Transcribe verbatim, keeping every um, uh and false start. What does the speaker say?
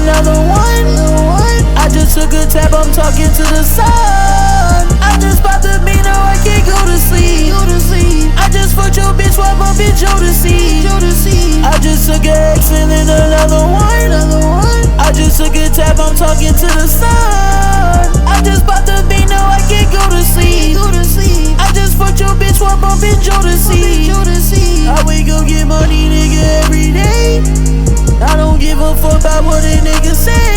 another one. I just took a tab, I'm talking to the sun. I just popped the bean, now I can't go to sleep. I just fucked your bitch while bumping Jodeci. I just took an X and then another one. I just took a tab, I'm talking to the sun. I just popped the bean, now I can't go to sleep. I just fucked your bitch while bumping Jodeci. I wake up, get money, nigga, every day. I don't give a fuck about what a nigga say.